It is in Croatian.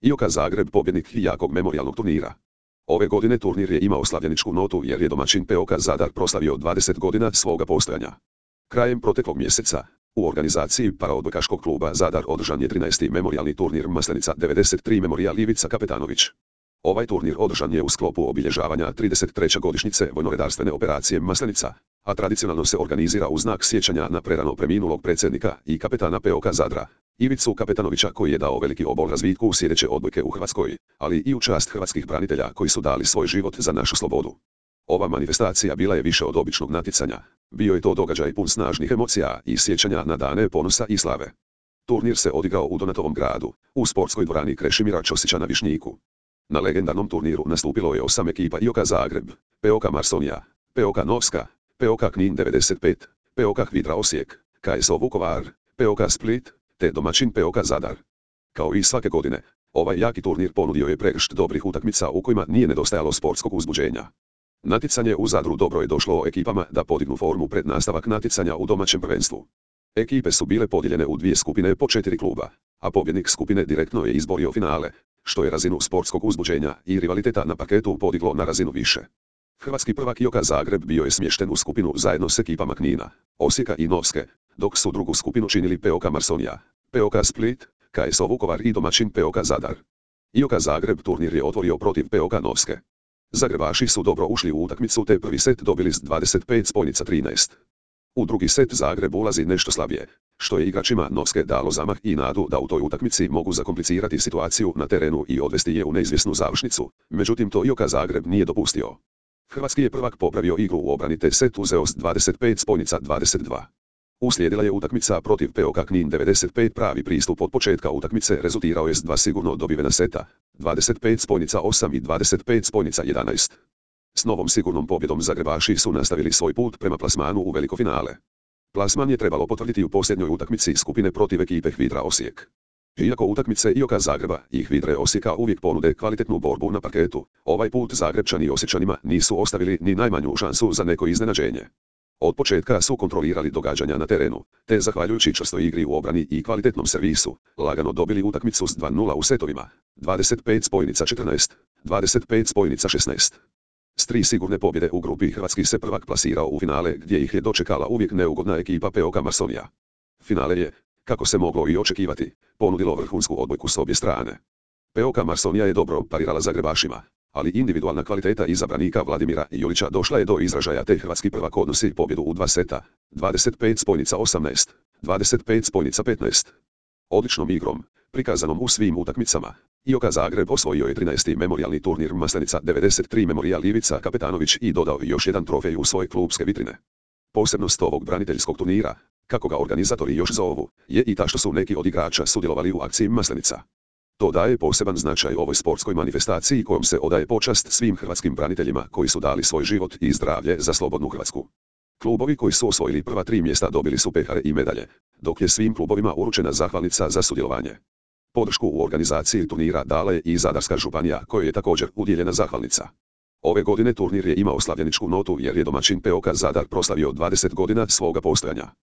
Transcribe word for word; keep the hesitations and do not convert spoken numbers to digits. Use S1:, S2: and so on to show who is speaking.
S1: I O K Zagreb pobjednik jakog memorijalnog turnira. Ove godine turnir je imao slavljeničku notu jer je domaćin P O K Zadar proslavio dvadeset godina svoga postojanja. Krajem proteklog mjeseca, u organizaciji paraodbojkaškog kluba Zadar održan je trinaesti memorijalni turnir Maslenica devedeset tri Memorijal Ivica Kapetanović. Ovaj turnir održan je u sklopu obilježavanja trideset treće godišnjice vojnoredarstvene operacije Maslenica, a tradicionalno se organizira u znak sjećanja na prerano preminulog predsjednika i kapetana P O K Zadra, Ivicu Kapetanovića, koji je dao veliki obol razvitku sjedeće odbojke u Hrvatskoj, ali i u čast hrvatskih branitelja koji su dali svoj život za našu slobodu. Ova manifestacija bila je više od običnog natjecanja, bio je to događaj pun snažnih emocija i sjećanja na dane ponosa i slave. Turnir se odigrao u Donatovom gradu, u sportskoj dvorani Krešimira Ćosića na Višnjiku. Na legendarnom turniru nastupilo je osam ekipa I O K Zagreb, P O K Marsonija, P O K Novska, P O K Knin devedeset pet, P O K Hvidra Osijek, K S O Vukovar, P O K Split, te domaćin P O K Zadar. Kao i svake godine, ovaj jaki turnir ponudio je pregršt dobrih utakmica u kojima nije nedostajalo sportskog uzbuđenja. Natjecanje u Zadru dobro je došlo ekipama da podignu formu pred nastavak natjecanja u domaćem prvenstvu. Ekipe su bile podijeljene u dvije skupine po četiri kluba, a pobjednik skupine direktno je izborio finale, što je razinu sportskog uzbuđenja i rivaliteta na parketu podiglo na razinu više. Hrvatski prvak I O K Zagreb bio je smješten u skupinu zajedno s ekipama Knina, Osijeka i Novske, dok su drugu skupinu činili P O K Marsonija, P O K Split, K S O Vukovar i domaćin P O K Zadar. I O K Zagreb turnir je otvorio protiv P O K Novske. Zagrebaši su dobro ušli u utakmicu te prvi set dobili s dvadeset pet spojnica trinaest. U drugi set Zagreb ulazi nešto slabije, što je igračima Novske dalo zamah i nadu da u toj utakmici mogu zakomplicirati situaciju na terenu i odvesti je u neizvjesnu završnicu, međutim to I O K Zagreb nije dopustio. Hrvatski je prvak popravio igru u obrani te set uzeo s dvadeset pet spojnica dvadeset dva. Uslijedila je utakmica protiv P O K Knin devedeset pet, pravi pristup od početka utakmice rezultirao je s dva sigurno dobivena seta, dvadeset pet spojnica osam i dvadeset pet spojnica jedanaest. S novom sigurnom pobjedom Zagrebaši su nastavili svoj put prema plasmanu u veliko finale. Plasman je trebalo potvrditi u posljednjoj utakmici skupine protiv ekipe Hvidra Osijek. Iako utakmice I O K Zagreba i Hvidre Osijeka uvijek ponude kvalitetnu borbu na parketu, ovaj put Zagrebčani Osječanima nisu ostavili ni najmanju šansu za neko iznenađenje. Od početka su kontrolirali događanja na terenu, te zahvaljujući čvrstoj igri u obrani i kvalitetnom servisu, lagano dobili utakmicu s dva nula u setovima, dvadeset pet spojnica četrnaest, dvadeset pet spojnica šesnaest. S tri sigurne pobjede u grupi hrvatski se prvak plasirao u finale gdje ih je dočekala uvijek neugodna ekipa P O K Marsonija. Finale je, kako se moglo i očekivati, ponudilo vrhunsku odbojku s obje strane. P O K Marsonija je dobro parirala Zagrebašima, ali individualna kvaliteta izabranika Vladimira Julića došla je do izražaja te hrvatski prvak odnosi pobjedu u dva seta, dvadeset pet spojnica osamnaest, dvadeset pet spojnica petnaest. Odličnom igrom, prikazanom u svim utakmicama, I O K Zagreb osvojio je trinaesti memorijalni turnir Maslenica devedeset tri Memorijal Ivica Kapetanović i dodao još jedan trofej u svoje klubske vitrine. Posebnost ovog braniteljskog turnira, kako ga organizatori još zovu, je i ta što su neki od igrača sudjelovali u akciji Maslenica. To daje poseban značaj ovoj sportskoj manifestaciji kojom se odaje počast svim hrvatskim braniteljima koji su dali svoj život i zdravlje za slobodnu Hrvatsku. Klubovi koji su osvojili prva tri mjesta dobili su pehare i medalje, dok je svim klubovima uručena zahvalnica za sudjelovanje. Podršku u organizaciji turnira dala je i Zadarska županija, kojoj je također udjeljena zahvalnica. Ove godine turnir je imao slavljeničku notu jer je domaćin P O K Zadar proslavio dvadeset godina svoga postojanja.